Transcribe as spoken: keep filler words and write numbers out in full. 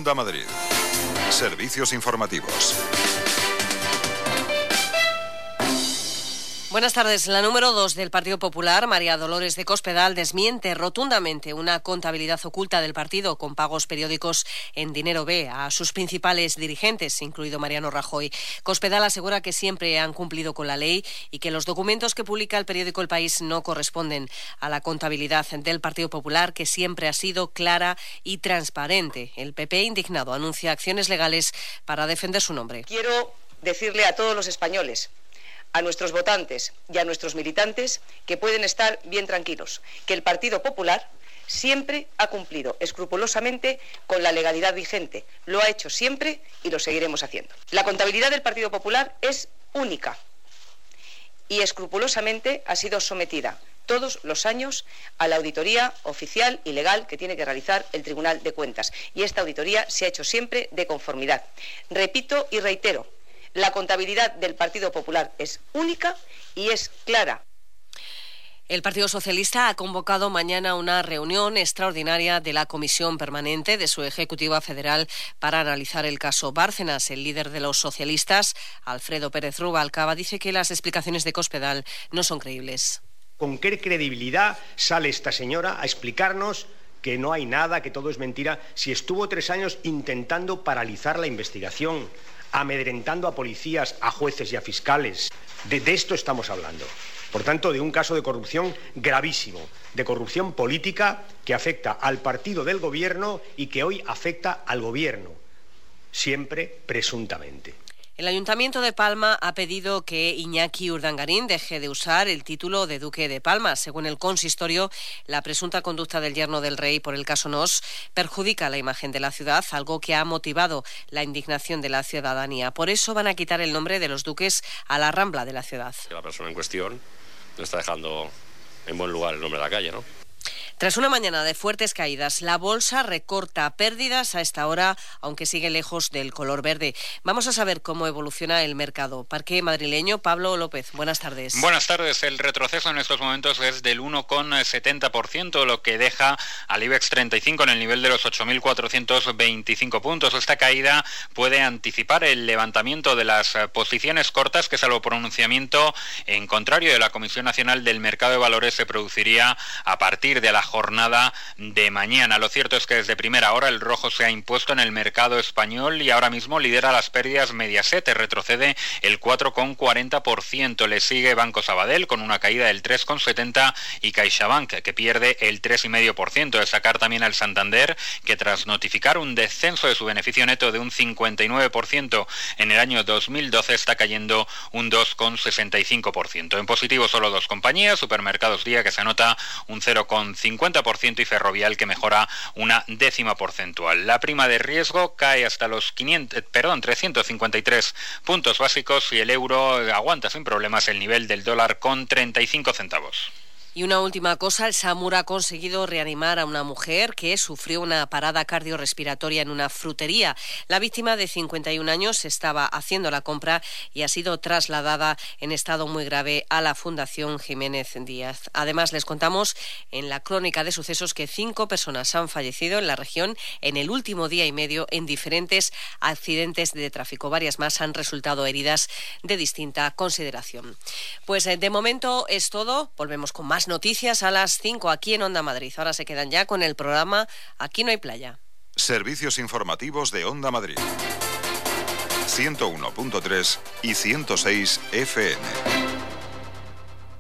Onda Madrid. Servicios informativos. Buenas tardes. La número dos del Partido Popular, María Dolores de Cospedal, desmiente rotundamente una contabilidad oculta del partido con pagos periódicos en dinero B a sus principales dirigentes, incluido Mariano Rajoy. Cospedal asegura que siempre han cumplido con la ley y que los documentos que publica el periódico El País no corresponden a la contabilidad del Partido Popular, que siempre ha sido clara y transparente. El P P, indignado, anuncia acciones legales para defender su nombre. Quiero decirle a todos los españoles, a nuestros votantes y a nuestros militantes, que pueden estar bien tranquilos, que el Partido Popular siempre ha cumplido escrupulosamente con la legalidad vigente. Lo ha hecho siempre y lo seguiremos haciendo. La contabilidad del Partido Popular es única y escrupulosamente ha sido sometida todos los años a la auditoría oficial y legal que tiene que realizar el Tribunal de Cuentas. Y esta auditoría se ha hecho siempre de conformidad. Repito y reitero, la contabilidad del Partido Popular es única y es clara. El Partido Socialista ha convocado mañana una reunión extraordinaria de la Comisión Permanente de su Ejecutiva Federal para analizar el caso Bárcenas. El líder de los socialistas, Alfredo Pérez Rubalcaba, dice que las explicaciones de Cospedal no son creíbles. ¿Con qué credibilidad sale esta señora a explicarnos que no hay nada, que todo es mentira, si estuvo tres años intentando paralizar la investigación, amedrentando a policías, a jueces y a fiscales? De, de esto estamos hablando. Por tanto, de un caso de corrupción gravísimo, de corrupción política que afecta al partido del gobierno y que hoy afecta al gobierno, siempre presuntamente. El Ayuntamiento de Palma ha pedido que Iñaki Urdangarín deje de usar el título de Duque de Palma. Según el consistorio, la presunta conducta del yerno del rey por el caso Nos perjudica la imagen de la ciudad, algo que ha motivado la indignación de la ciudadanía. Por eso van a quitar el nombre de los duques a la Rambla de la ciudad. La persona en cuestión no está dejando en buen lugar el nombre de la calle, ¿no? Tras una mañana de fuertes caídas, la bolsa recorta pérdidas a esta hora, aunque sigue lejos del color verde. Vamos a saber cómo evoluciona el mercado. Parque madrileño, Pablo López, buenas tardes. Buenas tardes. El retroceso en estos momentos es del uno coma setenta por ciento, lo que deja al IBEX treinta y cinco en el nivel de los ocho mil cuatrocientos veinticinco puntos. Esta caída puede anticipar el levantamiento de las posiciones cortas, que salvo pronunciamiento en contrario de la Comisión Nacional del Mercado de Valores se produciría a partir de la jornada de mañana. Lo cierto es que desde primera hora el rojo se ha impuesto en el mercado español y ahora mismo lidera las pérdidas Mediaset, retrocede el cuatro coma cuarenta por ciento. Le sigue Banco Sabadell con una caída del tres coma setenta por ciento y CaixaBank, que pierde el tres coma cinco por ciento. Destacar también al Santander, que tras notificar un descenso de su beneficio neto de un cincuenta y nueve por ciento en el año dos mil doce, está cayendo un dos coma sesenta y cinco por ciento. En positivo solo dos compañías, Supermercados Día, que se anota un cero coma cincuenta por ciento, y Ferrovial, que mejora una décima porcentual. La prima de riesgo cae hasta los quinientos, perdón, trescientos cincuenta y tres puntos básicos y el euro aguanta sin problemas el nivel del dólar con treinta y cinco centavos. Y una última cosa, el SAMUR ha conseguido reanimar a una mujer que sufrió una parada cardiorrespiratoria en una frutería. La víctima, de cincuenta y un años, estaba haciendo la compra y ha sido trasladada en estado muy grave a la Fundación Jiménez Díaz. Además, les contamos en la crónica de sucesos que cinco personas han fallecido en la región en el último día y medio en diferentes accidentes de tráfico. Varias más han resultado heridas de distinta consideración. Pues de momento es todo. Volvemos con más noticias a las cinco aquí en Onda Madrid. Ahora se quedan ya con el programa Aquí no hay playa. Servicios informativos de Onda Madrid. ciento uno punto tres y ciento seis F M.